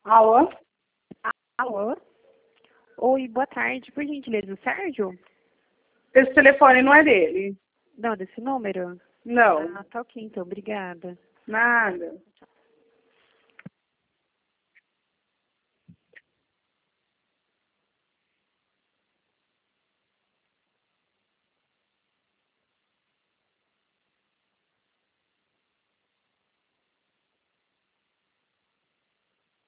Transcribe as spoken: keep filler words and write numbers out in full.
Alô? Alô? Oi, boa tarde. Por gentileza, o Sérgio? Esse telefone não é dele. Não, desse número? Não, Ah, tá ok, então. Obrigada. nada.